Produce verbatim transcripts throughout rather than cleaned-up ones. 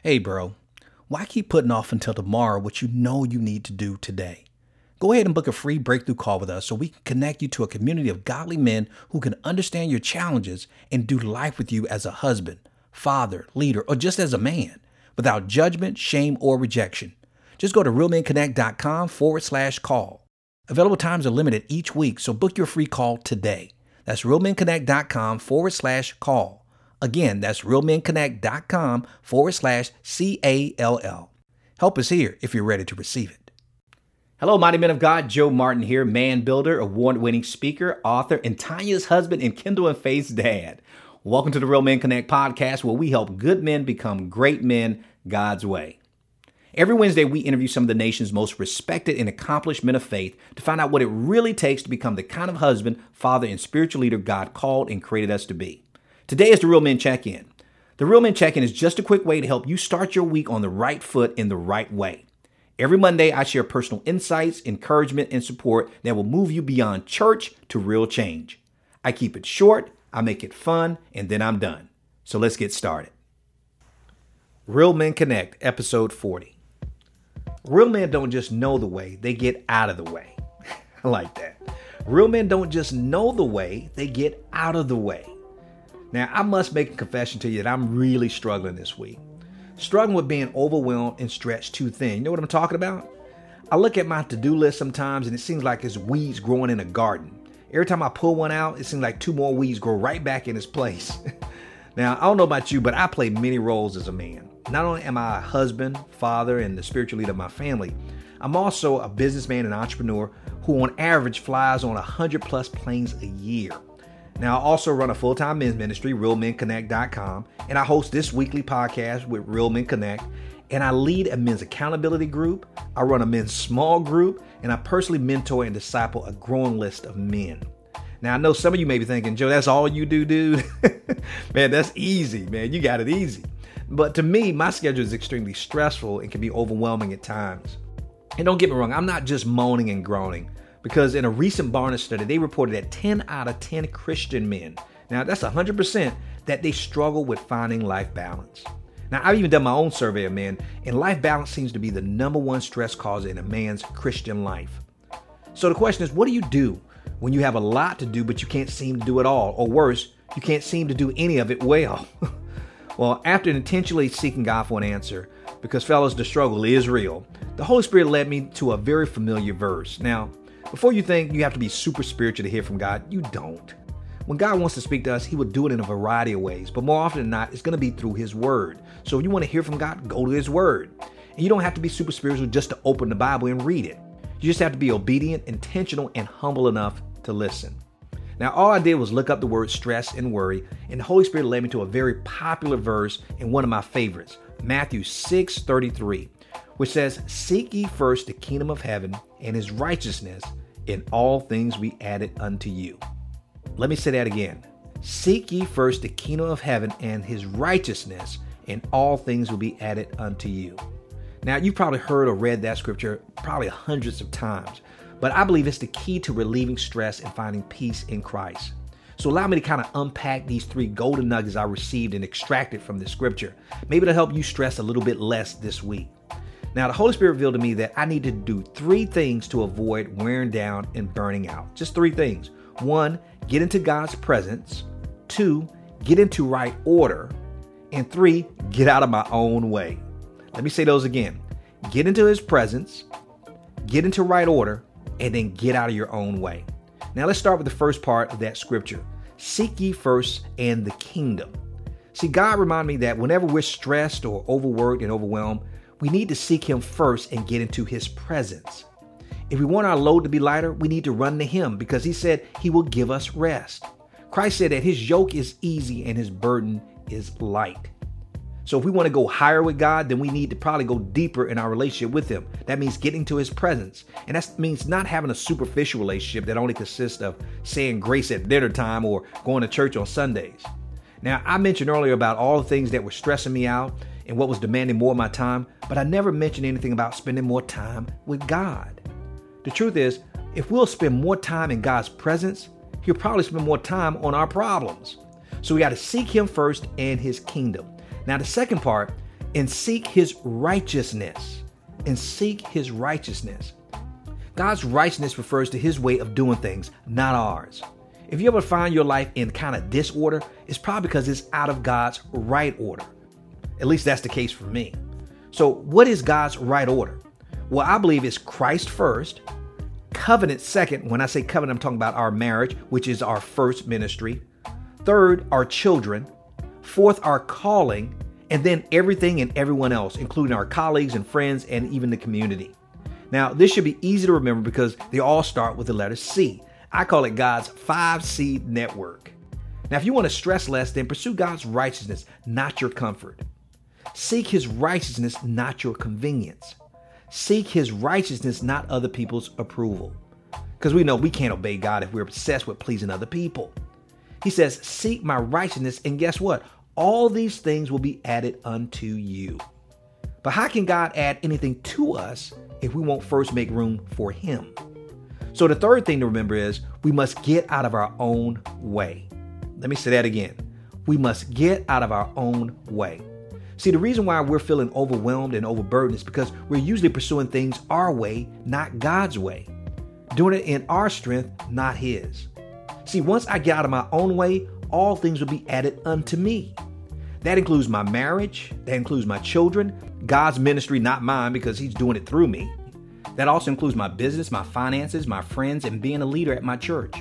Hey, bro, why keep putting off until tomorrow what you know you need to do today? Go ahead and book a free breakthrough call with us so we can connect you to a community of godly men who can understand your challenges and do life with you as a husband, father, leader, or just as a man, without judgment, shame, or rejection. Just go to realmenconnect.com forward slash call. Available times are limited each week, so book your free call today. That's realmenconnect.com forward slash call. Again, that's realmenconnect.com forward slash C A L L. Help is here if you're ready to receive it. Hello, mighty men of God. Joe Martin here, man builder, award-winning speaker, author, and Tanya's husband and Kendall and Faith's dad. Welcome to the Real Men Connect podcast, where we help good men become great men God's way. Every Wednesday, we interview some of the nation's most respected and accomplished men of faith to find out what it really takes to become the kind of husband, father, and spiritual leader God called and created us to be. Today is the Real Men Check-In. The Real Men Check-In is just a quick way to help you start your week on the right foot in the right way. Every Monday, I share personal insights, encouragement, and support that will move you beyond church to real change. I keep it short, I make it fun, and then I'm done. So let's get started. Real Men Connect, episode forty. Real men don't just know the way, they get out of the way. I like that. Real men don't just know the way, they get out of the way. Now, I must make a confession to you that I'm really struggling this week. Struggling with being overwhelmed and stretched too thin. You know what I'm talking about? I look at my to-do list sometimes and it seems like it's weeds growing in a garden. Every time I pull one out, it seems like two more weeds grow right back in its place. Now, I don't know about you, but I play many roles as a man. Not only am I a husband, father, and the spiritual leader of my family, I'm also a businessman and entrepreneur who on average flies on one hundred plus planes a year. Now, I also run a full-time men's ministry, real men connect dot com, and I host this weekly podcast with Real Men Connect, and I lead a men's accountability group, I run a men's small group, and I personally mentor and disciple a growing list of men. Now, I know some of you may be thinking, Joe, that's all you do, dude? Man, that's easy, man. You got it easy. But to me, my schedule is extremely stressful and can be overwhelming at times. And don't get me wrong, I'm not just moaning and groaning. Because in a recent Barna study, they reported that ten out of ten Christian men, now that's one hundred percent, that they struggle with finding life balance. Now, I've even done my own survey of men, and life balance seems to be the number one stress causer in a man's Christian life. So the question is, what do you do when you have a lot to do, but you can't seem to do it all? Or worse, you can't seem to do any of it well? Well, after intentionally seeking God for an answer, because fellas, the struggle is real, the Holy Spirit led me to a very familiar verse. Now, before you think you have to be super spiritual to hear from God, you don't. When God wants to speak to us, he will do it in a variety of ways, but more often than not, it's going to be through his word. So if you want to hear from God, go to his word. And you don't have to be super spiritual just to open the Bible and read it. You just have to be obedient, intentional, and humble enough to listen. Now, all I did was look up the word stress and worry, and the Holy Spirit led me to a very popular verse and one of my favorites, Matthew six thirty-three, which says, "Seek ye first the kingdom of heaven and his righteousness, and all things be added unto you." Let me say that again. Seek ye first the kingdom of heaven and his righteousness, and all things will be added unto you. Now, you've probably heard or read that scripture probably hundreds of times, but I believe it's the key to relieving stress and finding peace in Christ. So allow me to kind of unpack these three golden nuggets I received and extracted from this scripture. Maybe it'll help you stress a little bit less this week. Now, the Holy Spirit revealed to me that I need to do three things to avoid wearing down and burning out. Just three things. One, get into God's presence. Two, get into right order. And three, get out of my own way. Let me say those again. Get into his presence, get into right order, and then get out of your own way. Now, let's start with the first part of that scripture. Seek ye first and the kingdom. See, God reminded me that whenever we're stressed or overworked and overwhelmed, we need to seek him first and get into his presence. If we want our load to be lighter, we need to run to him because he said he will give us rest. Christ said that his yoke is easy and his burden is light. So if we want to go higher with God, then we need to probably go deeper in our relationship with him. That means getting to his presence. And that means not having a superficial relationship that only consists of saying grace at dinner time or going to church on Sundays. Now, I mentioned earlier about all the things that were stressing me out and what was demanding more of my time, but I never mentioned anything about spending more time with God. The truth is, if we'll spend more time in God's presence, he'll probably spend more time on our problems. So we got to seek him first and his kingdom. Now, the second part, and seek his righteousness. And seek his righteousness. God's righteousness refers to his way of doing things, not ours. If you ever find your life in kind of disorder, it's probably because it's out of God's right order. At least that's the case for me. So what is God's right order? Well, I believe it's Christ first, covenant second. When I say covenant, I'm talking about our marriage, which is our first ministry. Third, our children. Fourth, our calling. And then everything and everyone else, including our colleagues and friends and even the community. Now, this should be easy to remember because they all start with the letter C. I call it God's five C network. Now, if you want to stress less, then pursue God's righteousness, not your comfort. Seek his righteousness, not your convenience. Seek his righteousness, not other people's approval. Because we know we can't obey God if we're obsessed with pleasing other people. He says, seek my righteousness, and guess what? All these things will be added unto you. But how can God add anything to us if we won't first make room for him? So the third thing to remember is we must get out of our own way. Let me say that again. We must get out of our own way. See, the reason why we're feeling overwhelmed and overburdened is because we're usually pursuing things our way, not God's way. Doing it in our strength, not his. See, once I get out of my own way, all things will be added unto me. That includes my marriage. That includes my children. God's ministry, not mine, because he's doing it through me. That also includes my business, my finances, my friends, and being a leader at my church.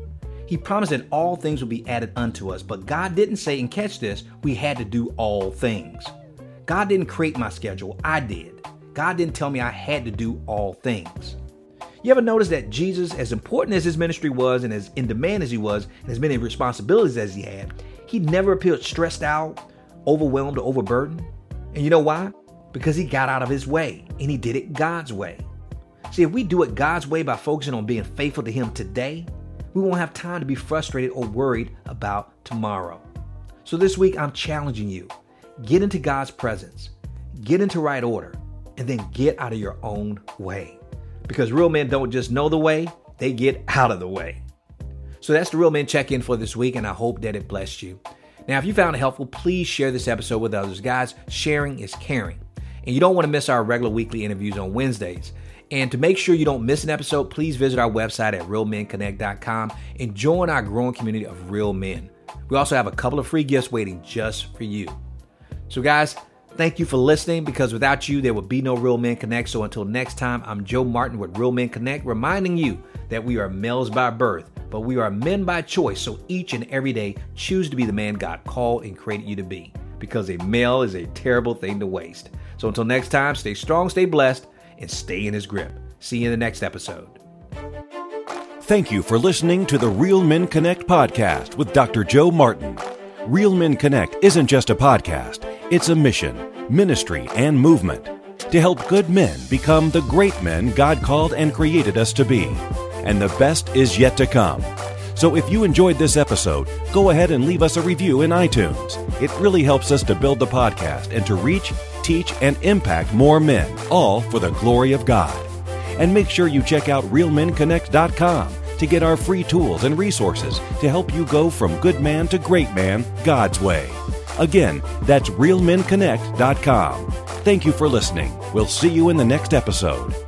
He promised that all things will be added unto us, but God didn't say, and catch this, we had to do all things. God didn't create my schedule, I did. God didn't tell me I had to do all things. You ever notice that Jesus, as important as his ministry was and as in demand as he was, and as many responsibilities as he had, he never appeared stressed out, overwhelmed, or overburdened? And you know why? Because he got out of his way, and he did it God's way. See, if we do it God's way by focusing on being faithful to him today, we won't have time to be frustrated or worried about tomorrow. So this week, I'm challenging you. Get into God's presence, get into right order, and then get out of your own way. Because real men don't just know the way, they get out of the way. So that's the Real Men Check-In for this week, and I hope that it blessed you. Now, if you found it helpful, please share this episode with others. Guys, sharing is caring. And you don't want to miss our regular weekly interviews on Wednesdays. And to make sure you don't miss an episode, please visit our website at real men connect dot com and join our growing community of real men. We also have a couple of free gifts waiting just for you. So guys, thank you for listening, because without you, there would be no Real Men Connect. So until next time, I'm Joe Martin with Real Men Connect, reminding you that we are males by birth, but we are men by choice. So each and every day, choose to be the man God called and created you to be, because a male is a terrible thing to waste. So until next time, stay strong, stay blessed, and stay in his grip. See you in the next episode. Thank you for listening to the Real Men Connect podcast with Doctor Joe Martin. Real Men Connect isn't just a podcast, it's a mission, ministry, and movement to help good men become the great men God called and created us to be. And the best is yet to come. So if you enjoyed this episode, go ahead and leave us a review in iTunes. It really helps us to build the podcast and to reach, teach, and impact more men, all for the glory of God. And make sure you check out real men connect dot com to get our free tools and resources to help you go from good man to great man God's way. Again, that's real men connect dot com. Thank you for listening. We'll see you in the next episode.